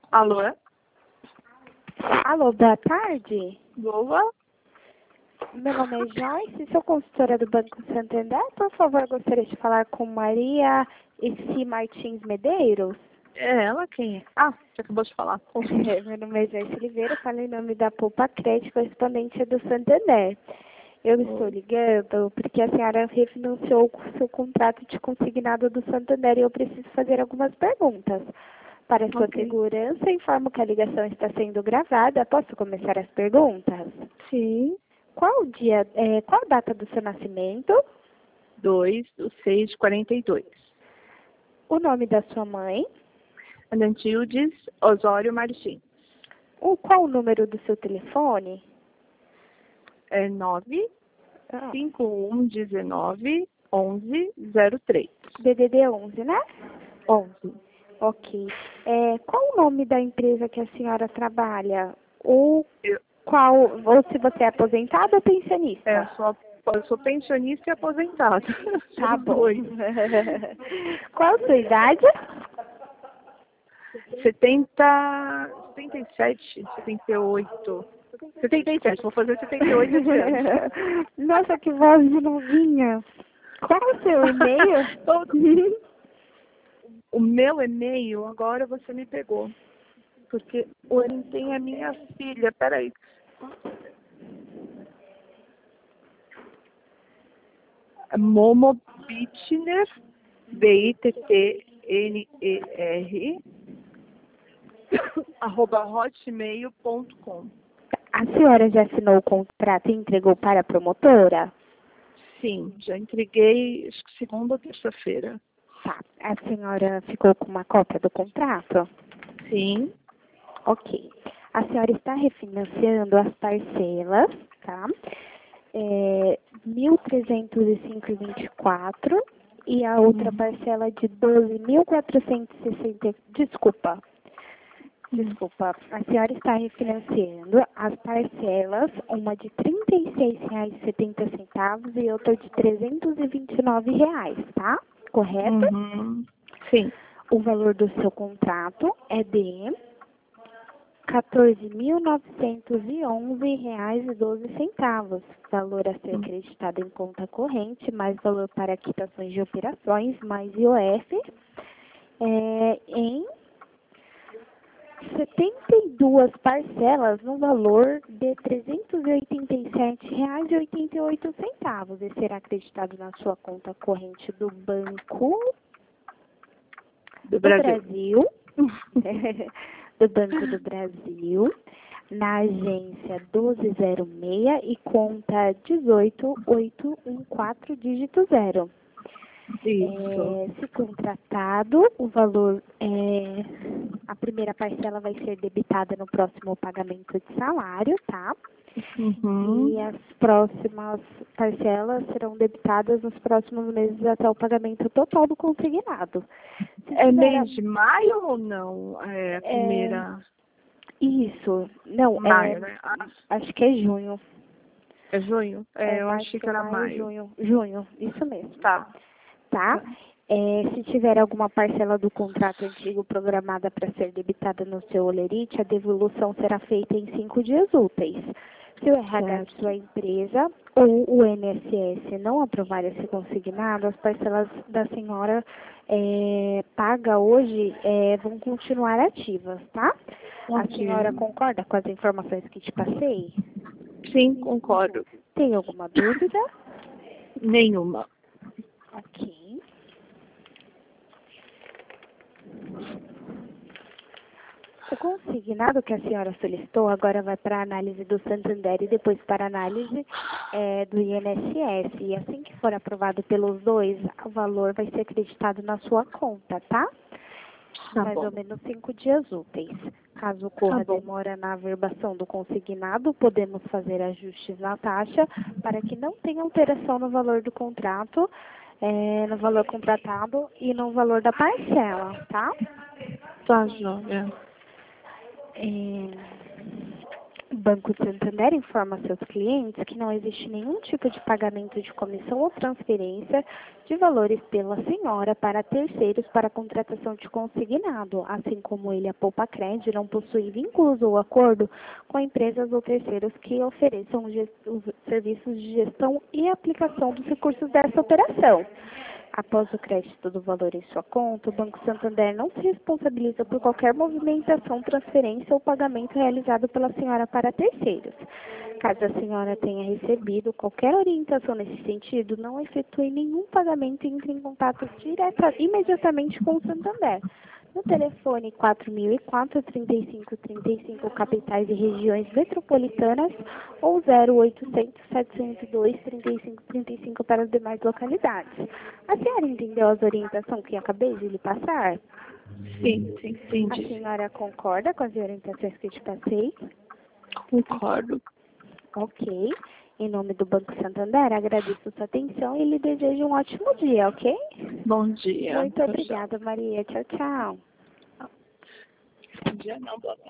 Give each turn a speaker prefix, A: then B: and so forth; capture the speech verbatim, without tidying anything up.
A: Alô?
B: Alô, boa tarde.
A: Boa.
B: Meu nome é Joyce, sou consultora do Banco Santander. Por favor, gostaria de falar com Maria Essi Martins Medeiros.
A: É ela quem é? Ah, você acabou de falar.
B: É, meu nome é Joyce Oliveira, falo em nome da Poupa Crédito, correspondente do Santander. Eu estou ligando porque a senhora refinanciou o seu contrato de consignado do Santander e eu preciso fazer algumas perguntas. Para sua
A: Ok.
B: segurança, informo que a ligação está sendo gravada. Posso começar as perguntas?
A: Sim.
B: Qual o dia, é, qual a data do seu nascimento?
A: dois do seis de quarenta e dois.
B: O nome da sua mãe?
A: Anantildes Osório Martins.
B: O, qual o número do seu telefone?
A: É nove
B: Ah,
A: cinco um um nove onze zero três.
B: D D D onze, né?
A: onze.
B: Ok. É, qual o nome da empresa que a senhora trabalha? Ou
A: Eu,
B: qual, ou se você é aposentada ou pensionista?
A: é, sou, eu sou pensionista e aposentada.
B: Tá
A: Os
B: bom.
A: dois.
B: Qual a sua idade?
A: setenta, setenta e sete, setenta e oito. setenta e sete, vou fazer setenta e oito esse ano.
B: Nossa, que voz de novinha. Qual o seu e-mail?
A: Todo- O meu e-mail, agora você me pegou. Porque orientei a minha filha. Peraí. Momo Bittner, B I T T N E R, arroba hotmail ponto com.
B: A senhora já assinou o contrato e entregou para a promotora?
A: Sim, já entreguei acho que segunda ou terça-feira.
B: Tá. A senhora ficou com uma cópia do contrato?
A: Sim.
B: Ok. A senhora está refinanciando as parcelas, tá? É, mil trezentos e cinco e vinte e quatro e a outra
A: Uhum.
B: parcela de doze mil quatrocentos e sessenta. Desculpa. Desculpa, a senhora está refinanciando as parcelas, uma de trinta e seis reais e setenta centavos e outra de trezentos e vinte e nove reais, tá? Correto?
A: Uhum. Sim.
B: O valor do seu contrato é de quatorze mil novecentos e onze reais e doze centavos, valor a ser acreditado em conta corrente, mais valor para quitações de operações, mais I O F, é, em setenta e duas parcelas no valor de trezentos e oitenta e sete reais e oitenta e oito centavos e será acreditado na sua conta corrente do Banco
A: Do
B: do
A: Brasil.
B: Brasil, do Banco do Brasil, na agência doze zero seis e conta dezoito oito um quatro dígito zero.
A: Isso.
B: É, se contratado, o valor, é, a primeira parcela vai ser debitada no próximo pagamento de salário, tá?
A: Uhum.
B: E as próximas parcelas serão debitadas nos próximos meses até o pagamento total do consignado. Se
A: É
B: tiver a-
A: mês de maio ou não? É a primeira.
B: Isso, não, é,
A: Maio, né? Ah,
B: acho que é junho.
A: é junho?
B: É
A: É, eu achei
B: março,
A: que era
B: maio,
A: maio.
B: junho. Junho, isso mesmo.
A: Tá.
B: Tá?
A: Tá.
B: É, se tiver alguma parcela do contrato antigo programada para ser debitada no seu olerite, a devolução será feita em cinco dias úteis. Se o R H de
A: Certo.
B: sua empresa ou o I N S S não aprovar esse consignado, as parcelas da senhora é, paga hoje é, vão continuar ativas, tá? A
A: Ok.
B: senhora concorda com as informações que te passei?
A: Sim, concordo.
B: Tem alguma dúvida?
A: Nenhuma.
B: Ok. O consignado que a senhora solicitou agora vai para a análise do Santander e depois para a análise é, do I N S S. E assim que for aprovado pelos dois, o valor vai ser acreditado na sua conta, tá?
A: Tá
B: Mais
A: bom.
B: ou menos cinco dias úteis. Caso
A: Tá
B: ocorra
A: bom.
B: demora na averbação do consignado, podemos fazer ajustes na taxa para que não tenha alteração no valor do contrato, é, no valor contratado e no valor da parcela, tá?
A: Tá, joia.
B: É, Banco Santander informa a seus clientes que não existe nenhum tipo de pagamento de comissão ou transferência de valores pela senhora para terceiros para a contratação de consignado, assim como ele, a Poupa Cred, não possui vínculos ou acordo com empresas ou terceiros que ofereçam os serviços de gestão e aplicação dos recursos dessa operação. Após o crédito do valor em sua conta, o Banco Santander não se responsabiliza por qualquer movimentação, transferência ou pagamento realizado pela senhora para terceiros. Caso a senhora tenha recebido qualquer orientação nesse sentido, não efetue nenhum pagamento e entre em contato direta, imediatamente com o Santander. No telefone quatro mil e quatro, trinta e cinco, trinta e cinco, capitais e regiões metropolitanas, ou zero oitocentos, setecentos e dois, trinta e cinco, trinta e cinco para as demais localidades. A senhora entendeu as orientações que acabei de lhe passar?
A: Sim, sim, entendi.
B: A senhora concorda com as orientações que eu te passei?
A: Concordo.
B: Ok. Em nome do Banco Santander, agradeço sua atenção e lhe desejo um ótimo dia, ok?
A: Bom dia.
B: Muito
A: Tchau,
B: obrigada, Maria. Tchau, tchau.
A: tchau. Bom dia, não, boa noite.